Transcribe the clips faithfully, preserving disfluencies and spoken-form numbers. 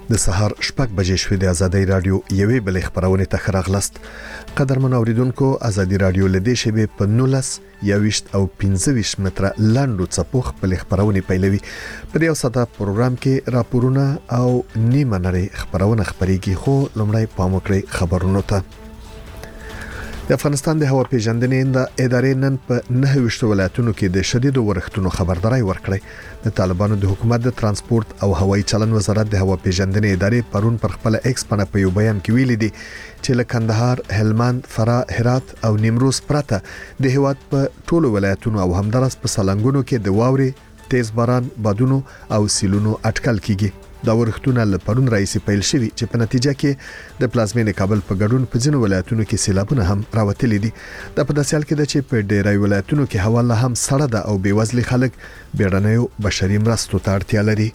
د سهار شپږ بجې شوې د ازادي رادیو یوې بلې خبرونه ته خراغلست. قدرمن اوریدونکو، ازادي رادیو لدې شبي په نولس یويشت او پنځه ویشت متره لاندو څپو خپل خبرونه پیلوي. په دې اوساته پروګرام کې راپورونه او نیمه نړۍ خبرونه خبريږي، خو لومړی پام وکړئ خبرونو ته. د افغانستان د هوا پیژندنې د ادارې نن په نهه ویشت ولایتونو کې د شدیدو ورښتونو خبرداري ورکړې. د طالبانو د حکومت د ترانسپورت او هوایي چلن وزارت د هوا پیژندنې ادارې پرون پر خپل ایکس باندې په یو بیان کې ویلي دي چې له کندهار، هلمند، فراه، هرات او نیمروز پرته د هیواد په ټولو ولایتونو او همدارس په سالنګونو کې د واوري، تیز باران، بادونو او سیلونو اټکل کیږي. دا ورښتونه له پرون راځي پیل شوي چې په نتیجه کې د پلازمینې کابل په ګډون په ځینو ولایتونو کې سیلابونه هم راوتلي دي. دا په داسې حال کې ده چې په ډېری ولایتونو کې هوا لا هم سړه ده او بېوزلي خلک بیړنیو بشري مرستو ته اړتیا لري.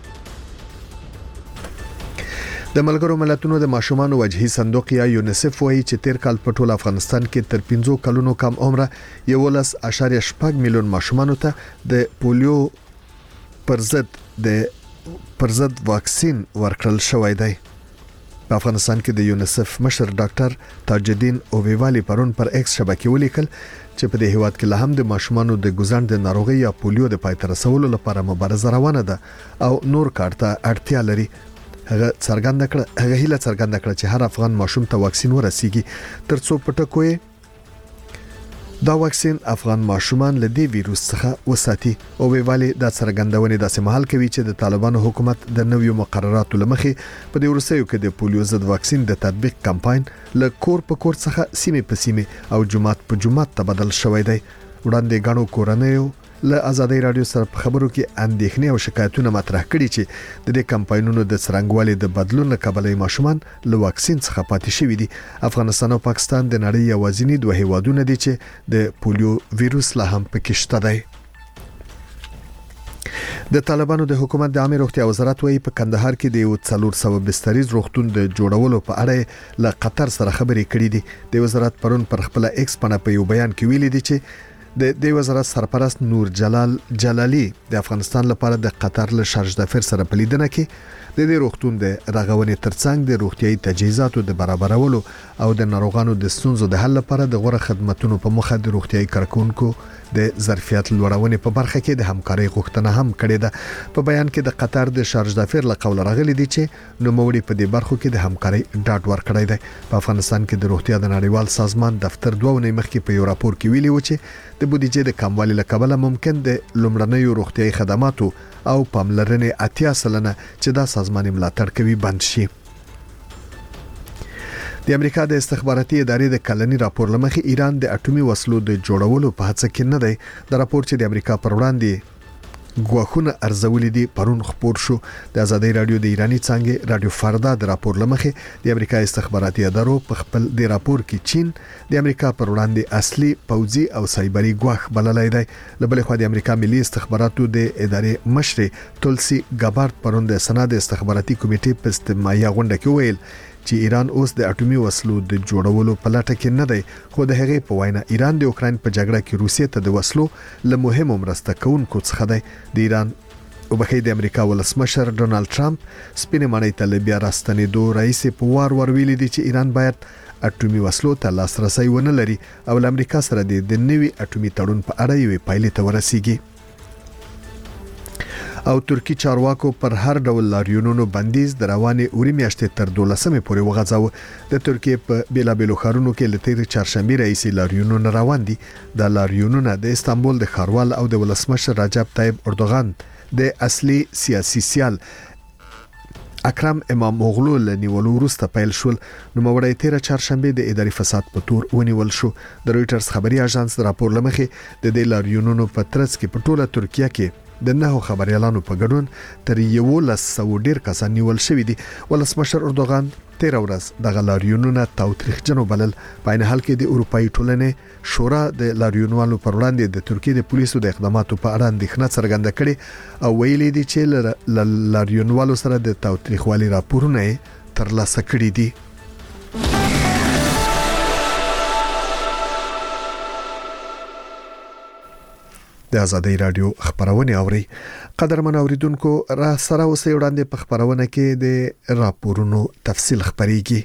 د ملګرو ملتونو د ماشومان وجهي صندوق یا یونیسف وایي چې تیر کال په ټول افغانستان کې تر پنځه کلونو کم عمره یولس اشاریه شپږ میلیون ماشومان ته د پولیو پر ضد د پر ضد واکسین ورکړل شوی دی. په افغانستان کې د یونیسف مشر ډاکټر تاج الدین اوویوالی پرون پر ایکس شبکې ولیکل چې په دې هیواد کې له هم د ماشومانو د ګزند ناروغي یا پولیو د پای ته رسولو لپاره مبارزه روانه ده او نور کارته اړتیا لري. هغه څرګنده کړه هغه هیله څرګنده کړه چې هر افغان ماشوم ته واکسین ورسیږي ترڅو پټکوي دا واکسین افغان ماشومان له دې ویروس څخه وساتي. او ویوالي دا څرګندونه داسې مهال کوي چې د طالبانو حکومت د نویو مقرراتو لمخې په دې ورسېو کې د پولیو ضد واکسین د تطبیق کمپاین له کور په کور څخه سیمه په سیمه او جمعات په جمعات تبدل شوی دی. وړاندې غاڼو کورنیو له ازادي رادیو سره په خبرو کې اندېښنې او شکایتونه مطرح کړي چې د دې کمپاینونو د څرنګوالي د بدلون لپاره ماشومان له واکسین څخه پاتې شوي دي. افغانستان او پاکستان د نړۍ یوازینی دوه هیوادونه دي چې د پولیو ویروس لا هم پکې شته دی. د طالبانو د حکومت د عامه روغتیا وزارت وايي په کندهار کې د یو څلور سوه بستریز روغتون د جوړولو په اړه له قطر سره خبرې کړې دي. د وزارت پرون پر خپل ایکس باندې په یو بیان کې ویلي دي چې د د وزارت سرپرست نور جلال جلالی د افغانستان لپاره د قطر له شارج دافر سره په لیدنه کې د دې روغتون د رغونې ترڅنګ د روغتيایي تجهیزاتو د برابرولو او د ناروغانو د ستونزو د حل لپاره د غوړه خدماتو په مخه د روغتيایي کارکونکو د ظرفیت لوړونې په برخه کې د همکارۍ غوښتنه هم کړې ده. په بیان کې د قطر د شارج دافر له قول راغلي دي چې نو موړي په دې برخو کې د همکارۍ ډاډ ورکړی دی. په افغانستان کې د روغتیا د نړیوال سازمان دفتر دوه ونې مخکې په یو راپور کې ویلي و چې د بودیجې د کموالي له کبله ممکن د لومړنیو روغتيایي خدماتو او پاملرنې اتیا سلنه چې دا سازمان ملاتړ کوي بند شي. د امریکا د استخباراتي ادارې د کلنی راپور لمخې ایران د اټومي وسلو د جوړولو په هڅه کې نه دی. د راپور چې د امریکا پر وړاندې غواخونه ارزولې دي پرون خبر شو. د ازادي رادیو د ایرانی څنګه رادیو فردا د راپور لمخې د امریکا استخباراتي ادارو په خپل د راپور کې چین د امریکا پر وړاندې اصلي پوځي او سایبري غواخ بللای دی. لبل خو د امریکا ملي استخباراتو د ادارې مشر تولسي ګابارد پرون د سنا د استخباراتي کمیټې په استماعي غونډه کې ویل چې ایران اوس د اټومي وسلو د جوړولو په لټه کې نه دی، خو د هغې په وینا ایران د اوکراین په جګړه کې روسیې ته د وسلو له مهمو مرسته کوونکو څخه دی. د ایران او بخې د امریکا ولسمشر ډونالد ټرمپ سپینې ماڼۍ ته بیا راستنېدو رئیس په وار ور ویلي دي چې ایران باید اټومي وسلو ته لاسرسي ونه لري او له امریکا سره د نوي اټومي تړون په اړه یو پایلې ته ورسیږي. او ترکی چارواکو پر هر ډول لاریونونو بندیز د روانې اوري میاشتې تر دولسمې پورې وغځاوه. د ترکیې په بیلابیلو ښارونو کې له تیر چهارشنبه راځي لاریونونه روان دي. د لاریونونو د استانبول د ښاروال او د ولسمشر رجب طیب اردوغان د اصلي سیاسي سیال اکرم امام اوغلو له نیولو وروسته پیل شول. نو موړی تیر چهارشنبه د اداري فساد په تور ونیول شو. د رويټرز خبري اژانس راپور لمخې د دې لاریونونو په ترڅ کې په ټوله ترکیه کې د نهو خبريالانو په ګډون تر یولس سوه ډیر کسان نیول شوی دي. ولسمشر اردوغان تیر ورځ د لاریونونو تاوتریخجنو بلل. په عین حال کې د اروپאי ټولنې شورا د لاریونوالو پر وړاندې د ترکیې د پولیسو د اقداماتو په اړه اندېښنه څرګنده کړې او ویلي دي چې لاریونوالو سره د تاوتریخوالي راپورونه ترلاسه کړي دي. د ازادي رادیو خبرونه اوري. قدرمن اوریدونکو را سره اوسې وړاندې په خبرونه کې د راپورونو تفصیل خبريږي.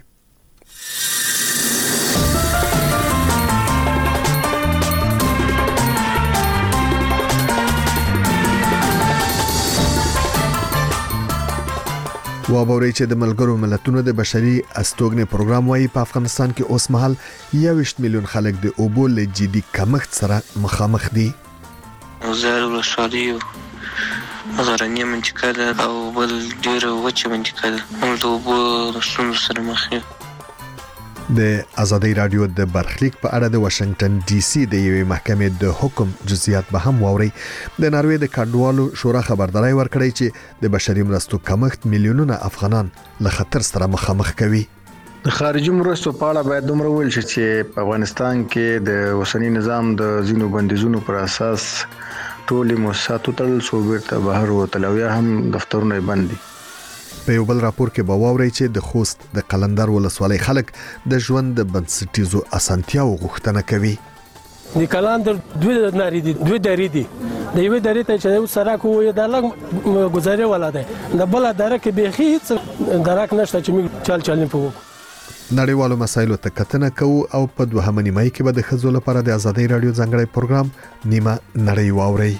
وابوري چې د ملګرو ملتونو د بشري استوګنې پروګرام وايي په افغانستان کې اوس مهال یوویشت میلیون خلک د اوبو له جدي کمښت سره مخامخ دي. وزاره ولسوالي غرنیه منطقه ده او بل ډیره وچه منطقه ده. موږ د اوبو د ستونزو سره مخ یو. د ازادي رادیو د برخلیک په اړه د واشنگټن ډي سي د یوې محکمې د حکم جزئیات به هم واوري. د ناروې د کډوالو شورا خبرداري ورکړی چې د بشري مرستو کمښت میلیونونه افغانان له خطر سره مخامخ کوي. د خارجي مرستو په اړه باید دومره ویل شي چې په افغانستان کې د اوسنی نظام د زینو بندیزونو پر اساس ټول مؤسسات تل صوبر ته بهر وتل او یا هم دفترونه بند دي. په یو بل راپور کې به واوري چې د خوست د قلندر ولسوالۍ خلک د ژوند د بنسټیزو اسانتیاو غوښتنه کوي. د قلندر دوه نری دي دوه درې دي د یوې درې ته چې سره کوی د لګ گزارې ولاده د بل درې کې به هیڅ درک نشته چې موږ چل چل نه پوو. نړیوالو مسایلو ته کتنه کوو او په دوهمه نیمه کې به د خزو لپاره د ازادي رادیو ځانګړی پروګرام نیمه نړۍ واوري.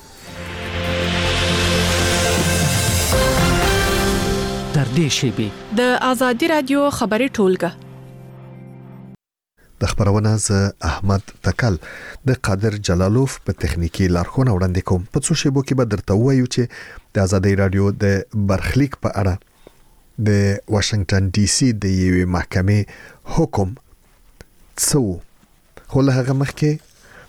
تر دې شی د ازادي رادیو خبري ټولګه د خبرونه ز احمد تکل د قادر جلالوف په تخنیکی لارښوونه وړاندې کوم. په څو شیبو کې به درته وایو چې د ازادي رادیو د برخلیک په اړه د واشنگټن ډي سي د یوې محکمې حکم څو خو له هغه مخکې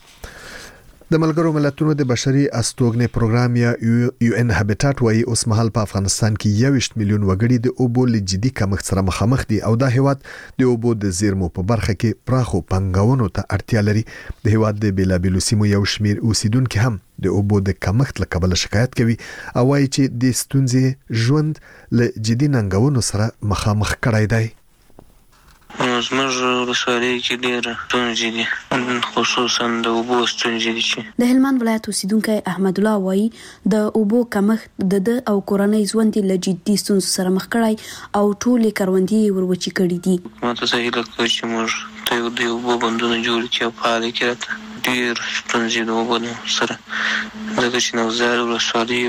د ملګرو ملتونو د بشري استوګنې پروګرام یا یو ان هابټات وايي اوس مهال په افغانستان کې یوویشت میلیون وګړي د اوبو له جدي کمښت سره مخامخ دي او دا هیواد د اوبو د زیرمو په برخه کې پراخو پنګاونو ته اړتیا لري. د هیواد د بیلابیلو سیمو یو شمیر اوسیدونکو هم د اوبو د کمښت له کبله شکایت کوي او وايي چې د ستونزې ژوند له جدي ننګونو سره مخامخ کړای دی. زموږ ولسوالۍ کې ډېره ستونزې دي خصوصا د اوبو ستونزې دي چې د هلمند ولایت اوسیدونکی احمد الله وایي د اوبو کمښت د د او کورنۍ ژوند له جدي ستونزو سره مخ کړای او ټولې کروندې وروچې کړې دي. ماته څه هیله کوي چې موږ ته د اوبو بندونه جوړ کړي او فعال کړي. راته ډېر ستونزې د اوبو سره ځکه چې نوزار ولسوالي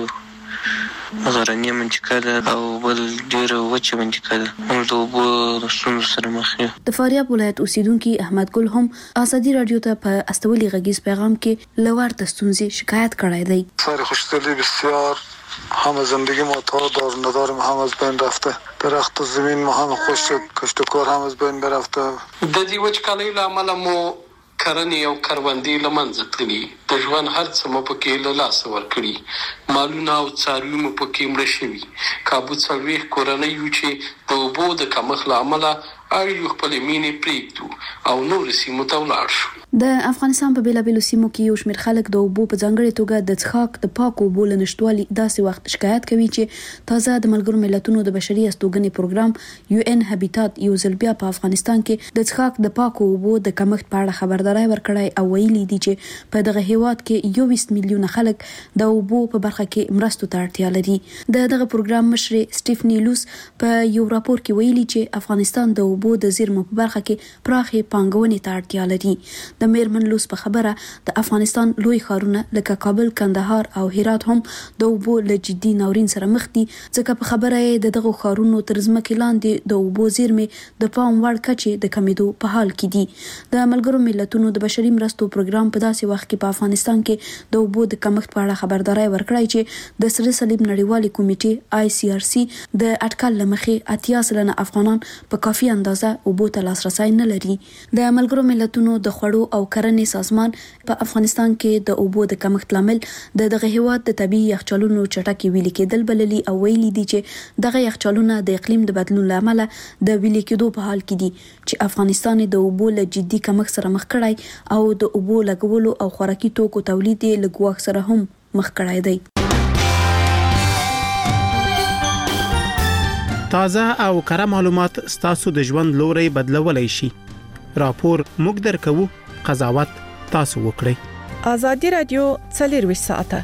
غرنیه منطقه ده او بل ډیره وچه منطقه ده. موږ د اوبو د ستونزو سره مخ یو. د فاریاب ولایت اوسیدونکي احمد ګل هم ازادي رادیو ته په استولي غږیز پیغام کې لوړ د ستونزې شکایت کړی دی. سر خوشدلی بسیار همه زندگی ما تا دار ندار ما هم از بین رفته. درخت و زمین ما هم خوش شد. کشتکار هم از بین برفته. د دې وچکالۍ له امله مو کرنې او کروندې له منځه تللي. د ژوند هر څه مو پکې له لاسه ورکړي. مالونه او څاروي مو پکې مړه شوي. کابو څلوېښت کورنۍ یو چې د اوبو د کمښت له امله اړ خپلې مینې پرېږدو او نورو سیمو ته ولاړ شو. د افغانستان په بیلابیلو سیمو کې یو شمېر خلک د اوبو په ځانګړې توګه د څښاک د پاکو اوبو له نشټوالي داسې وخت شکایت کوي چې تازه د ملګرو ملتونو د بشري استوګنې پروګرام یو ان هابټات یو ځل بیا په افغانستان کې د څښاک د پاکو اوبو د کمښت په اړه خبرداري ورکړی او ویلي دي چې په دغه هیواد کې یوویشت میلیونه خلک د اوبو په برخه کې مرستو ته اړتیا لري. د دغه پروګرام مشر سټیفني لوس په یو راپور کې ویلي چې افغانستان د اوبو د زیرمو په برخه کې پراخې پانګونې ته اړتیا لري. د میرمن لوس په خبره د افغانستان لوی ښارونه لکه کابل، کندهار او هرات هم د اوبو له جدي ناورین سره مخ دي ځکه په خبره یې د دغه ښارونو تر ځمکې لاندې د اوبو زیرمې د پام وړ کچې د کمیدو په حال کې دي. د ملګرو ملتونو د بشري مرستو پروګرام په داسې وخت کې په افغانستان کې د اوبو د کمښت په اړه خبرداري ورکړی چې د سره صلیب نړیوالې کمیټې آی سی آر سی د اټکل لمخې اتیا سلنه افغانان په کافي اندازه اوبو ته لاسرسی نه لري. د ملګرو ملتونو د خوړو او کرنې سازمان په افغانستان کې د اوبو د کمښت لامل د دغه هیواد د طبي یخچالونو چټکې ویلې کېدل بللي او ویلي دي چې دغه یخچالونه د اقلیم د بدلون لامل د ویلې کېدو په حال کې دي چې افغانستان د اوبو له جدي کمښت سره مخ کړای او د اوبو لګولو او خوراکي توکو تولید یې له ګواښ سره هم مخ کړای دی. تازه او کره معلومات ستاسو د ژوند لوري بدلولای شي. راپور موږ درکوو، قضاوت تاسو وکړئ. ازادي رادیو څلور ساعته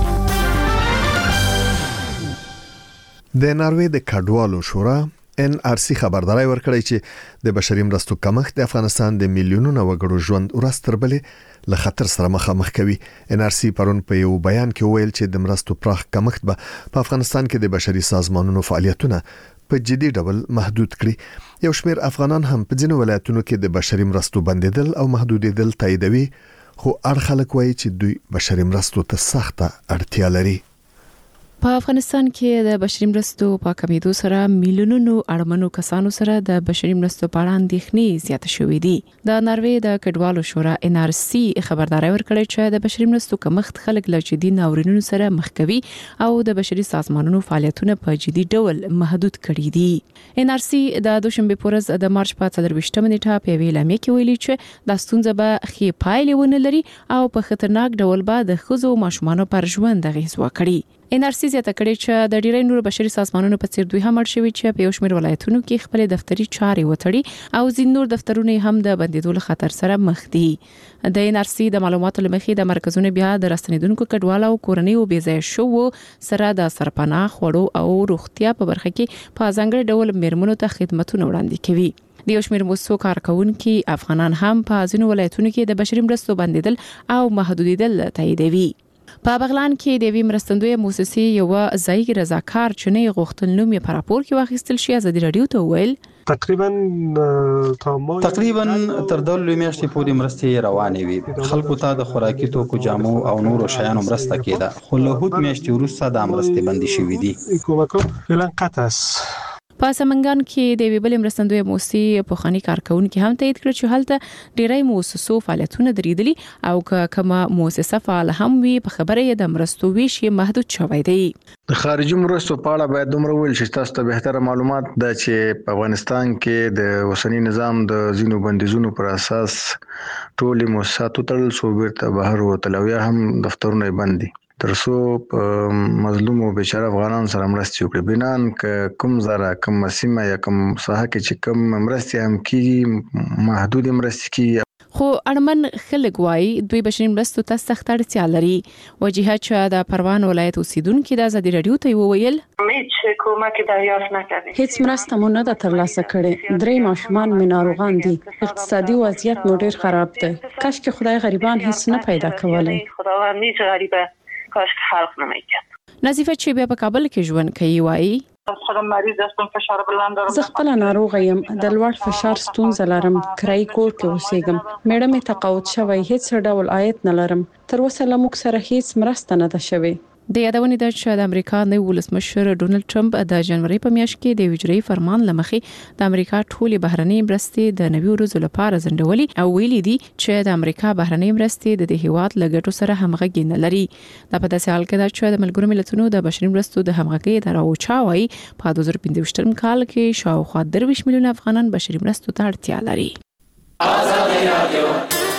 د ناروې د کډوالو شورا ان آر سی خبرداري ورکړی چې د بشري مرستو کمښت د افغانستان د میلیونونو وګړو ژوند ورستربلې له خطر سره مخامخ کوي. ان آر سی پرون په یو بیان کې ویل چې د مرستو پراخ کمښت به په افغانستان کې د بشري سازمانونو فعالیتونه په جدي ډول محدود کړي. یو شمېر افغانان هم په ځینو ولایتونو کې د بشري مرستو بندیدل او محدودیدل تاییدوي، خو اړ خلک وایي چې دوی بشري مرستو ته سخته اړتیا لري. په افغانستان کې د بشري مرستو په کمیدو سره میلیونونو اړمنو کسانو سره د بشري مرستو په اړه اندېښنې زیاته شوې دي. د ناروې د کډوالو شورا ان آر سی خبرداري ورکړې چې د بشري مرستو کمښت خلک له جدي ناورینونو سره مخ کوي او د بشري سازمانونو فعالیتونه په جدي ډول محدود کړي دي. ان آر سی د دوشنبه په ورځ د مارچ په څلرويشتمه نیټه په ویلامې کې ویلي چې د ستونزې به خې پایلې ونه لري او په خطرناک ډول به د خزو ماشومانو پر ژوند غیږ وکړي. ان آر سی زیاته کړي چې د ډیری نور بشري سازمانونو په څیر دوی هم اړ شوي چې په یو شمېر ولایتونو کې خپل دفتري چارې وتړي او ځین نور دفترونه هم د بندیدو له خطر سره مخ دي. د ان آر سی د معلوماتو لمخې د مرکزونو بیا د راستنیدونکو کډوالو او کورنیو بې ځای شو سره د سرپناه خوړو او روغتیا په برخه کې په ځانګړي ډول میرمنو ته خدماتونه وړاندې کوي. د یو شمېر موسسو کارکونکو افغانان هم په ځینو ولایتونو کې د بشري مرستو بندیدل او محدودیدل تاییدوي. په بغلان کې د وی مرستندوی موسسې یو ځای رضاکار چنې غوښتنلوم په راپور کې واخیستل شي. ازادي رادیو ته ویل تقریبا تقریبا تر دولو میاشتې پورې مرستې روانې وي. خلکو ته د خوراکي توکو، جامو او نورو شیانو مرسته کېده، خو له هوت میاشتې وروسته د مرستې بندي شوې دي. کومک فعلا قطع است. په سمنګان کې د ویبل مرستندوی موسسې په خاني کارکونکو هم تایید کړ چې هلته ډیری موسسو فعالیتونه دریدلي او کومه موسسه فعال هم وي په خبره د مرستو ویش محدود شوی دی. د خارجي مرستو په اړه باید دومره ویل شي تاسو ته بهتره معلومات ده چې په افغانستان کې د اوسنی نظام د زینو بندیزونو پر اساس ټولې موسسات تړل شو، بیرته بهر وتل او یا هم دفترونه بند دي ترڅو په مظلوم او بیچاره افغانان سره مرستې وکړي. بنان ک کوم زره کوم سیمه یا کوم ساحه کې چې کوم مرستې هم کیږي محدود مرستې کیږي. خو اړمن خلک وایي دوی بشري مرستو ته سخت اړتیا لري. وجیه چې د پروان ولایت اوسیدونکو د ازادي رادیو ته وویل هیڅ کومک دریافت نکړي، هیڅ مرسته مو نه ده ترلاسه کړې. درې ماشومان مې ناروغان دي، اقتصادي وضعیت مو ډیر خراب دی. کاش که خدای غریبان هیڅ نه پیدا کولای. خداوند هیچ غریبه کاش که خلق نمیکرد. نظیفه چې بیا په کابل کې ژوند کوي وایي خودم مریض هستم، فشار بلند دارم. زه خپل ناروغ یم، د لوړ فشار ستونزه لرم، کرایي کور کې اوسېږم، میړه مې تقاعد شوی، هیڅ ډول عاید نه لرم. تر اوسه له موږ سره هیڅ مرسته نه ده شوې. د یادونې ده چې د امریکا نوی ولسمشر ډونلډ ټرمپ د جنوري په میاشت کې د اجرایي فرمان لمخې د امریکا ټولې بهرنۍ مرستې د نوي ورځو لپاره ځنډولي او ویلي دي چې د امریکا بهرنۍ مرستې د دې هیواد لګټو سره همغږي نه لري. دا په داسې حال کې ده چې د ملګرو ملتونو د بشري مرستو د همغږي اداره اوچا وايي په دوه زره پنځه ویشتم کال کې شاوخوا درویش میلیون افغانان بشري مرستو ته اړتیا لري. ازادي رادیو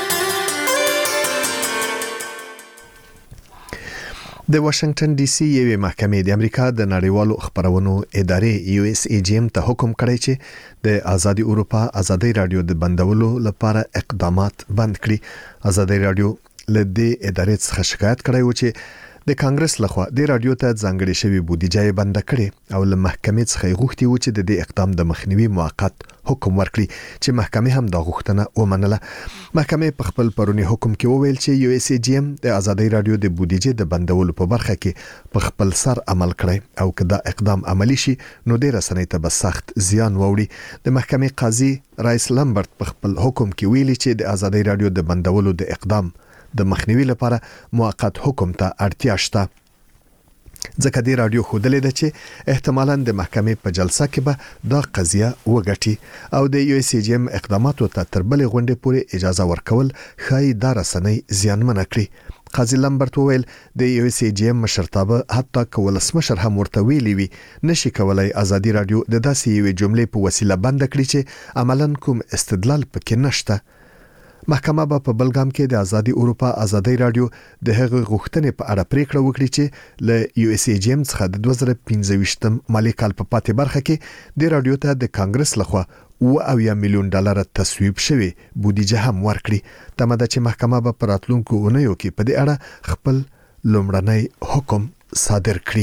د واشنگټن ډي سي یوې محکمې د امریکا د نړیوالو خبرونو ادارې یو اس ای جی ام ته حکم کړی چې د آزادي اروپا آزادي رادیو د بندولو لپاره اقدامات بند کړي. آزادي رادیو له دې ادارې څخه شکایت کړی و چې د کانګرس لخوا د رادیو ته ځانګړې شوی بودیجه بند کړي او له محکمې څخه غوښتي و چې د دې اقدام د مخنیوي موقت حکم ورکړي چې محکمې هم دا غوښتنه ومنله. محکمې په خپل پرونی حکم کې وویل چې یو اس ای جی ام د آزادي رادیو د بودیجه د بندولو په برخه کې په خپل سر عمل کړی او که دا اقدام عملی شي نو د رسنۍ ته به سخت زیان ووړي. د محکمې قاضي رایس لمبرت په خپل حکم کې ویلي چې د آزادي رادیو د بندولو د اقدام د مخنیوي لپاره موقت حکم ته اړتیا شته، ځکه د رادیو خودلې ده چې احتمالاً د محکمې په جلسه کې به دا قضیه وګټي او د یو اس ای جی ام اقداماتو ته تر بلې غونډې پورې اجازه ورکول ښایي دا رسنۍ زیانمنه کړي. قاضي لمبرت وویل د یو اس ای جی ام مشرتابه حتی که ولسمشر هم ورته ویلي وي نشي کولای آزادي رادیو د داسې یوې جملې په وسیله بند کړي چې عملاً کوم استدلال پکې نشته. محکمه به په بلګام کې د ازادي اروپا ازادي رادیو د هغه غوښتنې په اړه پریکړه وکړي چې ل یو اس ای جی ام څخه د دوه زره پنځه ویشت مالی کال په پاتې برخه کې د رادیو ته د کانګرس لخوا او اویا میلیون ډالر تصویب شوی بودیجه هم ورکړي. تمه ده چې محکمه به په راتلونکو اونیو کې په دې اړه خپل لومړنی حکم صادر کړي.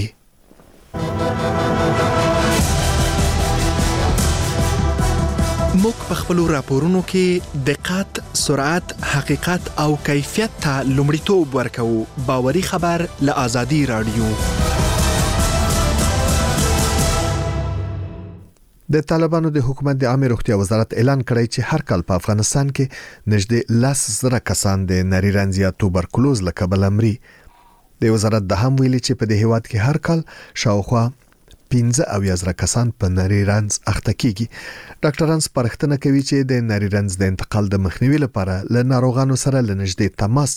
موږ په خپل راپورونو کې دقت، سرعت، حقیقت او کیفیت ته لومړیتوب ورکوو. باوري خبر له ازادي رادیو. د طالبانو د حکومت د عامه روغتیا وزارت اعلان کړی چې هر کال په افغانستان کې نږدې لس زره کسان د نری رنځ یا توبرکلوز له کبله مري. د وزارت د هم ویلي چې په دې هیواد کې هر کال شاوخوا پنځه اویا زره کسان په نری رنځ اخته کیږي. ډاکټران سپارښتنه کوي چې د نری رنځ د انتقال د مخنیوي لپاره له ناروغانو سره لنږدې تماس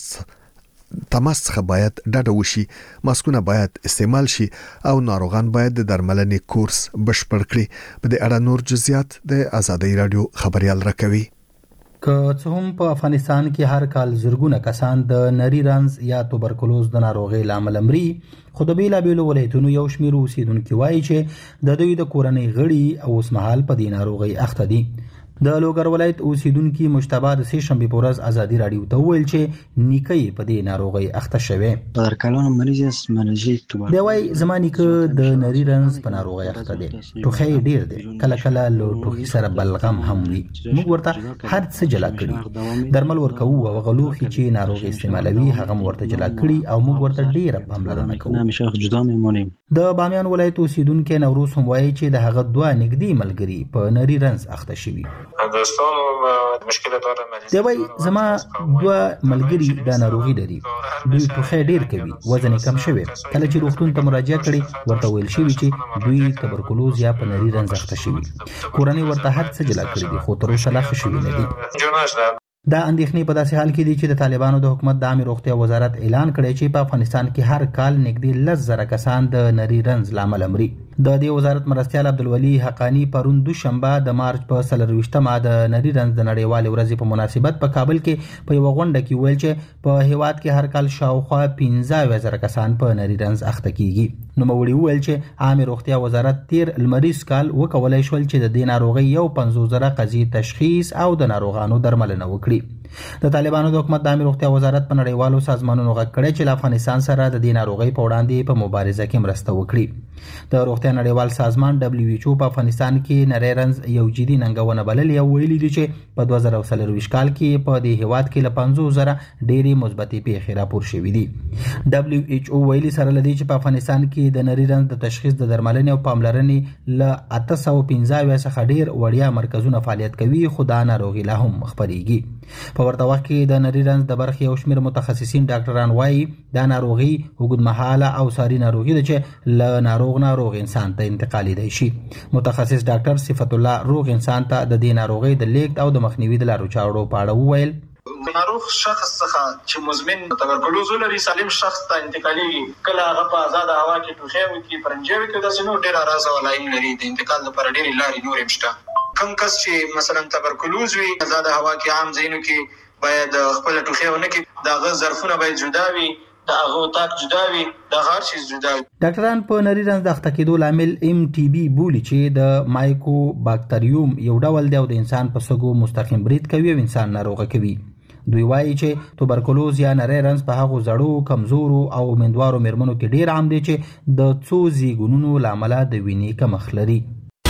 تماس څخه باید ډډه وشي، ماسکونه باید استعمال شي او ناروغان باید د درملنې کورس بشپړ کړي. په دې اړه نور جزئیات د ازادي رادیو خبريال راکوي. که څه هم په افغانستان کې هر کال زرګونه کسان د نری رنځ یا توبرکلوز د ناروغۍ لامل مري، خو د بیلابیلو ولایتونو یو شمېر اوسیدونکو وایي چې د دوی د کورنۍ غړي او اوسمهال په دې ناروغۍ اخته دي. د لوګر ولایت اوسیدونکو مجتبی د سې شنبه په ورځ ازادي رادیو ته ویل چې نیکي په دې ناروغۍ اخته شوی. در کلان مریض است منجی توبرکلوز. دی وایي زما نیکه د نری رنځ په ناروغۍ اخته دی. ټوخی ډیر دی، کله کله له ټوخي سره بلغم هم وي. موږ ورته هر څه جلا کړی، درمل ورکوو او غلوخي چې ناروغ استعمالوي هغه ورته جلا کړی او موږ ورته ډیره پاملرنه کوو. همیشه جدا میمونیم. د بامیان ولایت اوسیدونکو نوروز هم وایي چې د هغه دوه نږدې ملګري په نری رنځ اخته شوي. دوستانو مشکل داره مریض. دی وایي زما دوه ملګري د ناروغي لري، دوی ټوخی ډیر کوي، وزن کم شوی. کله چې روغتون ته مراجعه کړي ورته ویل شوی چې دوی توبرکلوز یا په نری رنځ اخته شوي. کورنۍ ورته هر څه جلا کړی دي خو تر اوسه لا ښه شوي نه دي. دا اندېښنې په داسې حال کې دي چې د طالبانو د حکومت د عامه روغتیا وزارت اعلان کړی چې په افغانستان کې هر کال نږدې لس زره کسان د نری رنځ لامل مري. د دې وزارت مرستیال عبدالولي حقانی پرون دوشنبه د مارچ په څلرویشتمه د نری رنځ د نړیوالې ورځې په مناسبت په کابل کې په یوه غونډه کې ویل چې په هیواد کې هر کال شاوخوا پنځه اویا زره کسان په نری رنځ اخته کیږي. نوموړي وویل چې عامه روغتیا وزارت تیر لمریز کال وکولای شول چې د دې ناروغۍ یو پنځوس زره قضیې تشخیص او د ناروغانو درملنه وکړي. د طالبانو د حکومت د عامه روغتیا وزارت په نړیوالو سازمانونو غږ کړی چې له افغانستان سره د دې ناروغۍ په وړاندې په مبارزه کې مرسته وکړي. د روغتیا نړیوال سازمان دبليو ایچ او په افغانستان کې نری رنځ یو جدي ننګونه بللې او ویلي دي چې په دوه زره څلرویشت کال کې په دې هیواد کې له پنځوس زره ډېرې مثبتې پیښې راپور شوې دي. دبليو ایچ او ویلي سره لدی چې په افغانستان کې د نری رنځ د تشخیص د درملنې او پاملرنې له اته سوه پنځه اویا څخه ډېر وړیا مرکزونه فعالیت کوي، خو دا ناروغي لا هم خپرېږي. په ورته وخت کې د نری رنځ د برخې یو شمېر متخصصین ډاکټران وایي دا ناروغي اوږدمهاله او ساري ناروغي ده چې له ناروغ ناروغ انسان ته انتقالېدای شي. متخصص ډاکټر صفت الله روغ انسان ته د دې ناروغۍ د لیږد او د مخنیوي د لارو چارو په اړه وویل. ناروغ شخص څخه چې مزمن توبرکلوز لري سالم شخص ته انتقالېږي، کله هغه په آزاده هوا کې ټوخی وکړي، پرنجې وکړي، داسې نور ډېر اراز او لاین لري. د انتقال لپاره ډېرې لارې نورې هم شته. کوم کس چې مثلا توبرکلوز وي آزاده هوا کې عام ځایونو کې باید خپل ټوخی ونه کړي، د هغه ظرفونه باید جدا وي، د هغه اتاق جدا وي، د هر شي جدا وي. ډاکټران په نری رنځ د اخته کېدو لامل ایم ټي بي بولي چې د مایکو باکتریوم یو ډول دی او د انسان په سږو مستقیم برید کوي او انسان ناروغه کوي. دوی وایي چې توبرکلوز یا نری رنځ په هغو زړو، کمزورو او امیندوارو میرمنو کې ډیر عام دی چې د څو زیږونونو له امله د وینې کمښت لري.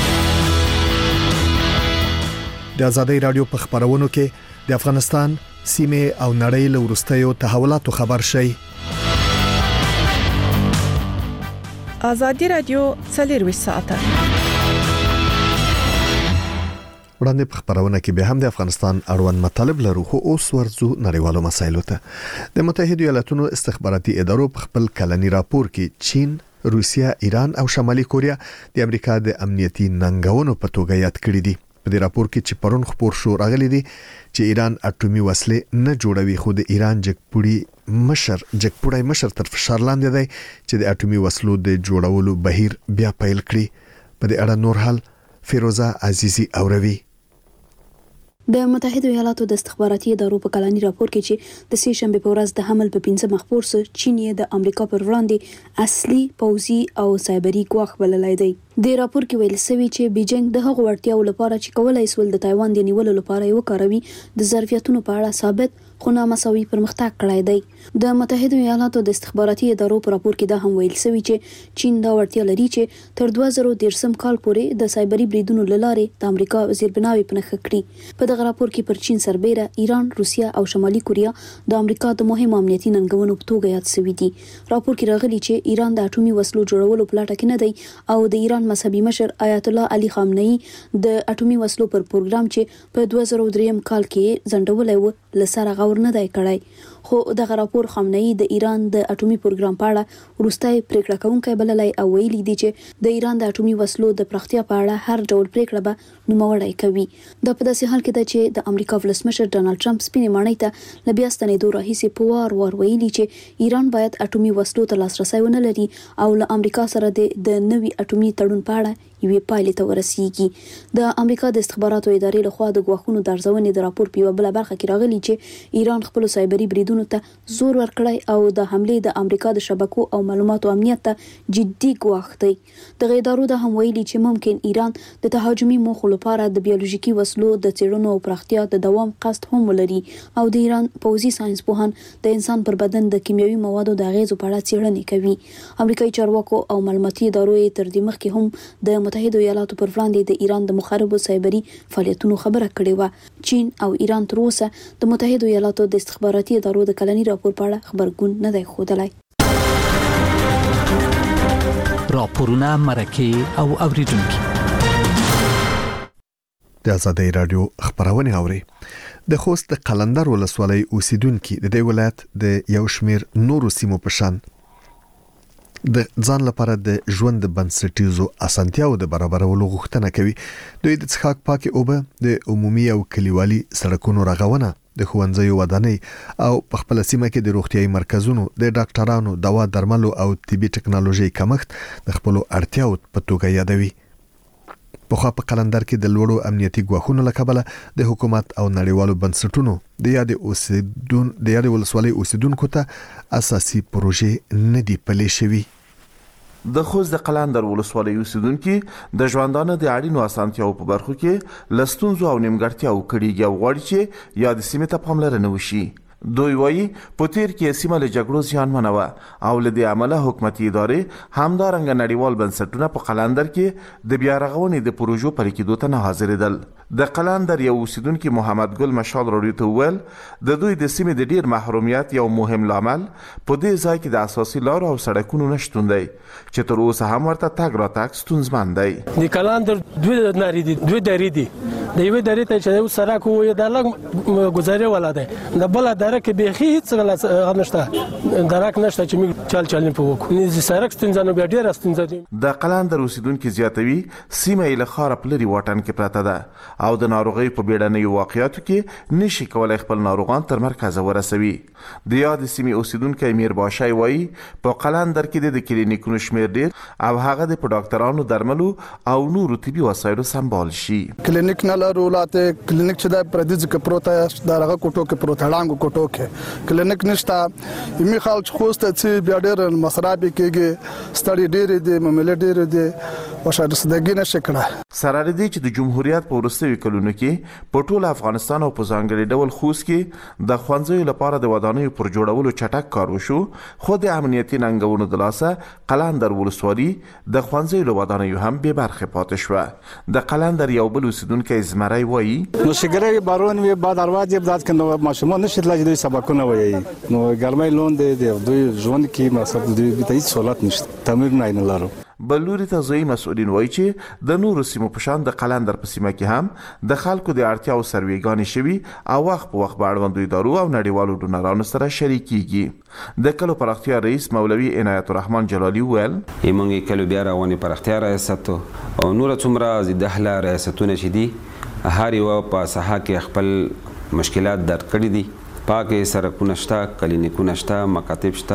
د ازادي رادیو په خبرونو کې د افغانستان سیمه او نړۍ له وروستیو تحولاتو خبر شي. ازادي رادیو څلور ساعته وړاندې په خبرونه کې به هم د افغانستان اړوند مطالب لرو، خو اوس ورځو نړیوالو مسایلو ته. د متحده ایالاتونو استخباراتي ادارو په خپل کلنی راپور کې چین، روسیا، ایران او شمالي کوریا د امریکا د امنیتي ننګونو په توګه یاد کړی دي. په دې راپور کې چې پرون خبر شو راغلي دي چې ایران اټومي وسلې نه جوړوي، خو د ایران جګپوړي مشر جګپوړی مشر تر فشار لاندې دی چې د اټومي وسلو د جوړولو بهیر بیا پیل کړي. په دې اړه نور حال فیروزه عزیزی اوروي. د متحده ایالاتو د استخباراتي ادارو په کلاني راپور کې چې د سې شنبه په ورځ د حمل په پنځه مخ پر سره چین یې د امریکا پر وړاندې اصلي پوځي او سایبري ګواښ بللی دی. د راپور کې ویل شوی چې بیجینګ د هغو وړتیاو لپاره چې کولای سول د تایوان د نیولو لپاره یو کاروي د ظرفیتونو په اړه ثابت خو نامساوي پرمختګ کړی دی. د متحده ایالاتو د استخباراتي ادارو په راپور کې دا هم ویل شوی چې چین دا وړتیا لري چې تر دوه زره دېرشم کال پورې د سایبري بریدونو له لارې د امریکا زیربناوي په نښه کړي. په دغه راپور کې پر چین سربېره ایران، روسیا او شمالي کوریا د امریکا د مهمو امنیتي ننګونو په توګه یاد شوي دي. راپور کې راغلي چې ایران د اټومي وسلو جوړولو په لټه کې نه دی او د ایران مذهبي مشر آیت الله علي خامنه‌ای د اټومي وسلو پر پروګرام چې په دوه زره درې کال کې ځنډولای و لسره غور نه دی کړی. خو دغه راپور خامنه‌ای د ایران د اټومي پروګرام په اړه وروستۍ پریکړه کوونکی بللی او ویلي دی چې د ایران د اټومي وسلو د پراختیا په اړه هر ډول پریکړه به نوموړی کوي. دا په داسې حال کې ده چې د امریکا ولسمشر ډانلډ ټرمپ سپینې ماڼۍ ته له بیا ستنېدو راهیسې په وار وار ویلي چې ایران باید اټومي وسلو ته لاسرسی ونه لري او له امریکا سره د نوي اټومي تړون په اړه یوې پایلې ته ورسیږي. د امریکا د استخباراتو ادارې لخوا د ګواښونو د ارزونې د راپور په یوه بله برخه کې راغلي چې ایران خپلو سایبري بریدونو ته زور ورکړی او د حملې د امریکا د شبکو او معلوماتو امنیت ته جدي ګواښ دی. دغه ادارو دا هم ویلي چې ممکن ایران د تهاجمي موخو لپاره د بیولوژیکي وسلو د څېړنو او پراختیا د دوام قصد هم ولري او د ایران پوځي ساينس پوهان د انسان پر بدن د کیمیاوي موادو د اغیزو په اړه څېړنې کوي. امریکایي چارواکو او معلوماتي ادارو یې تر دې مخکې هم د متحده ایالاتو پر وړاندې د ایران د مخربو سایبري فعالیتونو خبره کړې و. چین او ایران تر اوسه د متحده ایالاتو د استخباراتي ادارو د کلني راپور په اړه خبرګون نه دی ښودلی. راپورونه، مرکې او اوریدونکي د آزادۍ رادیو خبرونه اوري. د خوست د قلندر ولسوالۍ اوسیدونکو د دې ولایت د یو شمیر نورو سیمو په شان د ځان لپاره د ژوند د بنسټیزو اسانتیاو د برابرولو غوښتنه کوي. دوی د څښاک پاکي اوبه، د عمومي او کلیوالي سړکونو رغونه، د ښوونځیو ودانۍ او په خپل سیمه کې د روغتيایي مرکزونو، د ډاکټرانو، دوا درملو او طبي ټکنالوژي کمښت د خپل اړتیاو په توګه یادوي. په خوا په قلندر کې د لوړو امنیتي ګواښونو له کبله د حکومت او نړیوالو بنسټونو د یاد اوسیدون د یاد ولسوالۍ اوسیدونکو ته اساسي پروژې نه دی پلي شوی. د خوست د قلندر ولسوالۍ اوسیدونکو د ژوندانه د اړینو اسانتیاو په برخو کې لستونزو او نیمګړتیاو کړيږي او غواړي چې یاد سیمه ته پاملرنه وشي. دوی وایي په تیر کې سیمه له جګړو زیانمنه وه او له دې امله حکومتي ادارې همدارنګه نړیوال بنسټونه په قلندر کې د بیا رغونې د پروژو پلي کېدو ته نه حاضرېدل. د قلندر یو اوسیدونکي محمد ګل مشال راډیو ته وویل د دوی د سیمې د ډیر محرومیت یو مهم لامل په دې ځای کې د اساسي لارو او سړکونو نشتون دی چې تر اوسه هم ورته تګ راتګ ستونزمن دی. د قلندر دوه نارې دي، دوه درې دي. د یوې درې ته چې سړک وي د لږ گزارې ولا دی، د بل درک به هیڅ غل نشته، درک نشته چې موږ چل چل په وکړو. نه سړک ستنځنو بیا ډیر ستنځ دي. د قلندر اوسیدونکو زیاتوي سیمه یې له خار په لري واټن کې پراته ده او د ناروغي په بیړنیو واقعیاتو کې نشي کولای خپل ناروغان تر مرکز ورسوي. د یاد سیمه اوسیدونکو امیر باشای وایي په قلندر کې د کلینیکونو شمیر ډیر او هغه د ډاکټرانو درملو او نورو طبي وسایلو سمبال شي. کلینیک نه لرولاته کلینیک چې د پردیز کې پروته دغه کوټو کې پروته لاندې کوټو کې کلینیک نشته. می خلک خوسته چې بیا ډیر مسرابي کېږي، ستړي ډیر دي، مملې ډیر دي او شاید صدګی نشي کړه. سره دې چې د جمهوریت په وروستیو کلونو کې په ټول افغانستان او په ځانګړي ډول خوست کې د ښوونځیو لپاره د ودانیو پر جوړولو چټک کار وشو، خو د امنیتي ننګونو د لاسه قلندر ولسوالي د ښوونځیو له ودانیو هم بې برخې پاتې شوه. د قلندر یو بل اوسیدونکی زمری وایي نو شګری بارون وي بعد اروازې بدات کنه ماشومان نشي تلای دوی سبقونه وایي نو ګرمای لون دی دوی ژوند کې مثلا دوی به هیڅ سہولت نشته، تمرین نه لرو. بلوري ته ځوی مسؤلین وایي چې د نورو سیمو په شان د قلندر په سیمه کې هم د خلکو د اړتیاو سروېګانې شوي او وخت په وخت په اړوندو ادارو او نړیوالو ډونرانو سره شریکېږي. د کلو پراختیا رئیس مولوي عنایت الرحمن جلالي وویل موږ کلو بیا روانې پراختیا ریاست او نور څومره دهله ریاستونه چې دي هر یو په ساحه کې خپل مشکلات درک کړي دي. پاکه سړکونه شته، کلینیکونه شته، مکاتب شته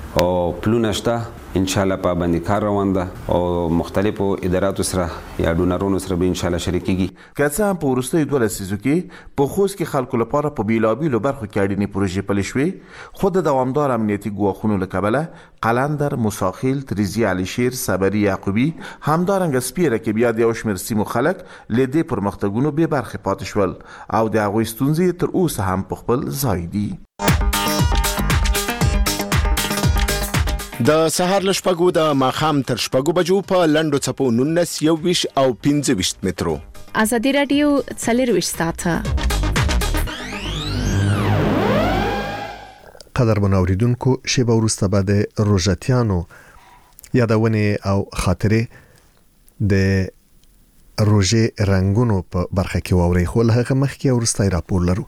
او پلونه شته ان شاء الله په باندې کار روان ده او مختلفو اداراتو سره یا ډونرونو سره به ان شاء الله شریکيږي. که څه هم په وروستیو دوه لسیزو کې په خوست کې خلکو لپاره په بیلابیلو برخو کې اړینې پروژې پلي شوې، خو د دوامدار امنیتي ګواښونو له کبله قلندر، موساخیل، تریزي، عليشیر، صبري، یعقوبي همدارنګه سپیره کې بیا د یو شمېر سیمو خلک له دې پرمختګونو بې برخې پاتې شول او د هغوی ستونزې تر اوسه هم په خپل ځای دي. د سهار له شپږو د ماښام تر شپږو بجو په لنډو څپو نولس، یوویشت او پنځه ویشت مترو. ازادي رادیو څلرویشت ساعته. قدرمن اوریدونکو، شیبه وروسته به د روژتیانو یادونې او خاطرې د روژې رنگونو په برخه کې واوري، خو له هغه مخکې وروسته راپور لرو.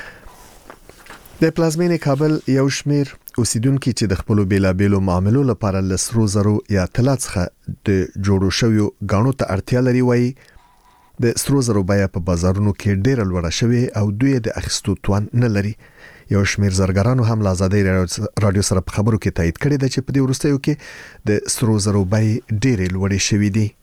د پلازمینې کابل یو شمیر اوسیدونکو چې د خپل بیلابېلو معاملو لپاره لسرو زرو یا طلا څخه د جوړو شویو غاڼو ته اړتیا لري، وایي د سرو زرو بیه په بازارونو کې ډېر لوړه شوې او دوی د اخیستو توان نه لري. یو شمیر زرګرانو هم له ازادي رادیو سره په خبرو کې تایید کړی دی چې په دې وروستیو کې د سرو زرو بیه ډېرې لوړې شوې دي.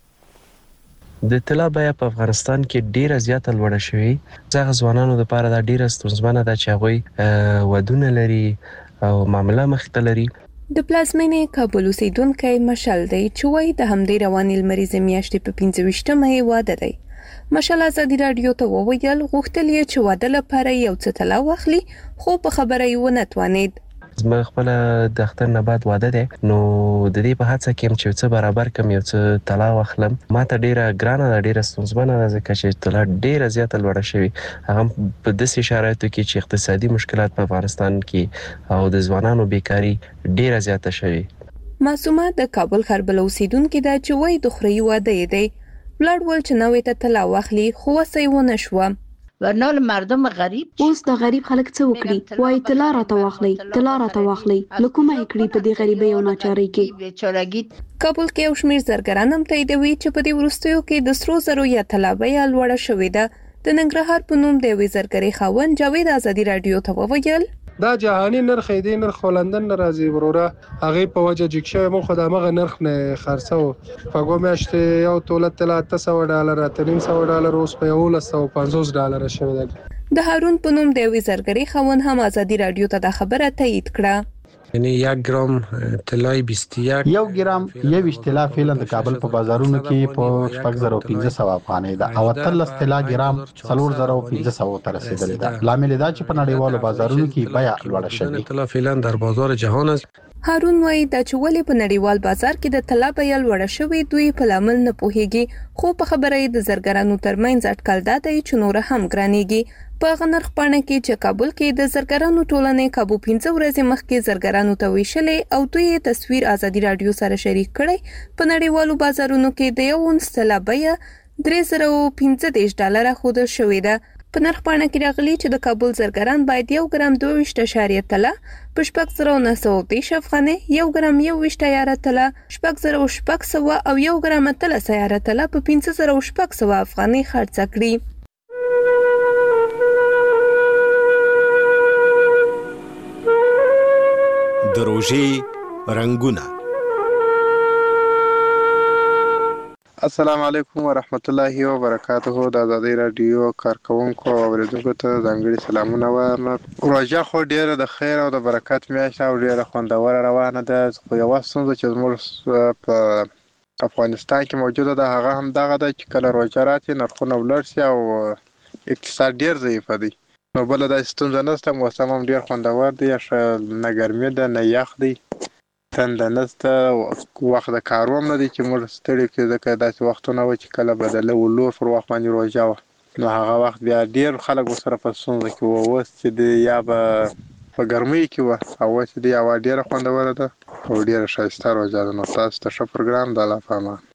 د طلا بیه په افغانستان کې ډیره زیاته لوړه شوې. ځکه ځوانانو لپاره دا ډیره ستونزمنه ده چې هغوی ودونه لري او معامله مخته لري. د پلازمینې کابل اوسیدونکی مشال دی چې وایي د همدې روانې لمریزې میاشتې په پنځه ویشتمه یې واده دی. مشال ازادي رادیو ته وویل غوښتل یې چې واده لپاره یو څه طلا واخلي، خو په خبره یې ونه توانید. زما خپل د اختر نه بعد واده دی، نو د دې په هڅه کې چې څه برابر کم یو څه طلا واخلم. ما ته ډیره ګرانه ده، ډیره ستونزمنه ده ځکه چې طلا ډیره زیاته لوړه شوې، هغه په داسې شرایطو کې چې اقتصادي مشکلات په افغانستان کې او د ځوانانو بیکاری ډیره زیاته شوې. معصومه د کابل خربل اوسیدونکو ده چې وایي د خوري واده دی، بلډ ول چې نوې ته طلا واخلي خو وسې ونه شو. ورنال مردم غریب اوس د غریب خلک څه وکړي؟ وای طلا راته واخلي، طلا راته واخلي، لکومه یې کړی په دې غریبۍ او ناچارۍ کې. کابل کې یو شمیر زرګران هم تاییدوي چې په دې وروستیو کې د سرو زرو یا طلا بیه لوړه شوې ده. د ننګرهار په نوم د یوې زرګرۍ خاوند جاوید ازادي رادیو ته وویل دا جهانی نرخ دی، نرخ لندن ناراضي وروره هغه په وجه جګشه مو خدامه نرخ نه خرڅو. په ګومشت یو توله طلا اته سوه ډالر، اته نیم سوه ډالر، اوس په یو سوه پنځوس ډالر شوی دی. د هارون په نوم د یوې زرګرۍ خاوند هم ازادي رادیو ته دا خبره تایید کړه. یعنی یک گرام طلای بیست و یک یو ګرام یویشت طلا فعلا د کابل په بازارونو کې په شپږ زره پنځه سوه افغانۍ ده او اتلس طلا ګرام څلور زره پنځه سوه ته رسیدلې ده. لامل دا چې په نړیوالو بازارونو کې بیه لوړه شوې. طلا فعلا در بازار جهان است. هارون وایي دا چې ولې په نړیوال بازار کې د طلا بیه لوړه شوې دوی په لامل نه پوهیږي، خو په خبره یې د زرګرانو ترمنځ اټکل دا دی چې نور هم ګرانېږي. په هغه نرخ پاڼه کې چې کابل کې د زرګرانو ټولنې کابو پنځه ورځې مخکې زرګرانو ته ویشلې او دوی تصویر ازادي رادیو سره شریک کړی، په نړیوالو بازارونو کې د یو اونس طلا بیه درې زره پنځه دېرش ډالره ښودل شوې ده. په نرخ پاڼه کې راغلي چې د کابل زرګران باید یو ګرام دوه ویشت اعشاریه طلا په شپږ زره نه سوه دېرش افغانۍ، یو ګرام یو ویشت عیاره طلا شپږ زره شپږ سوه او یو ګرام اتلس عیاره طلا په پنځه زره شپږ سوه افغانۍ خرڅه کړي. د روژې رنگونه. السلام علیکم ورحمت الله وبرکاته. د ازادي رادیو کارکونکو او اوریدونکو ته ځانګړي سلامونه وایم. روژه خو ډیره د خیر او د برکت میاشت او ډیره خوندوره روانه ده، خو یوه ستونزه چې زموږ په افغانستان کې موجوده ده هغه هم دغه ده چې کله روژه راتي نرخونه ولوړ شي او اقتصاد ډیر ضعیفه دی. نو بله داسې ستونزه نشته، موسم هم ډیر خوندور دی، ښه نه ګرمي ده نه یخ دی، تنده نشته، وخت د کارو هم نه دی چې موږ ستړي کړي، ځکه داسې وختونه وه چې کله به د لور پر وخت باندې روژه وه، نو هغه وخت بیا ډیر خلک ورسره په ستونزه کې وه. اوس چې دی یا به په ګرمۍ کې وه او اوس چې دی هوا ډیره خوندوره ده او ډیره ښایسته روژه ده. نو تاسو ته ښه پروګرام د الله په امان.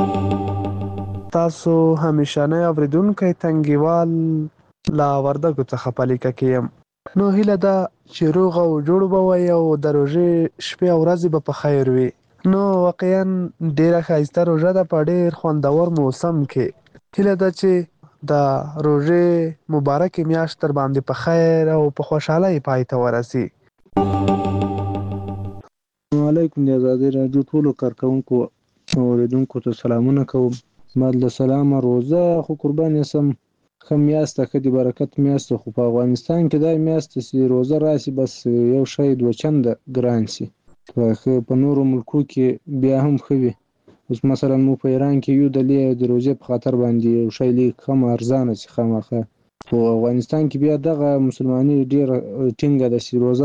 تاسو همیشنی اوریدونکی تنګیوال لا وردګو څخه په لیکه کې یم. نو هیله ده چې روغ او جوړ به وئ او د روژې شپې او ورځې به په خیر وي. نو واقعا ډیره ښایسته روژه ده په ډیر خوندور موسم کې. هیله ده چې د روژې مبارکې میاشت در باندې په خیر او په خوشحالۍ پای ته ورسي. علیکم د آزادۍ راډیو ټولو کارکونکو اوریدونکو ته سلامونه کوم. بعد له سلامه روزه خو قربان یسم ښه میاشته ښه د برکت میاشته خو په افغانستان کې دا میاشته چې روزه راسي بس یو شی دوه چنده ګران سي. په نورو ملکو کې بیا هم ښه وي. اوس مثلا مو په ایران کې یو د د روزې په خاطر باندې یو شی لیک کم ارزانه سي خامخا. په افغانستان کې بیا دغه مسلمانۍ ډېره ټینګه ده چې روزه